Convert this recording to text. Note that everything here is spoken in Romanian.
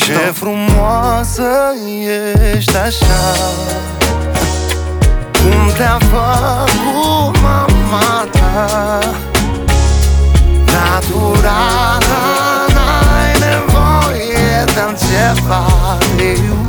Ce frumoasă ești așa, cum te-a făcut mama ta. Naturală, n-ai nevoie de altceva de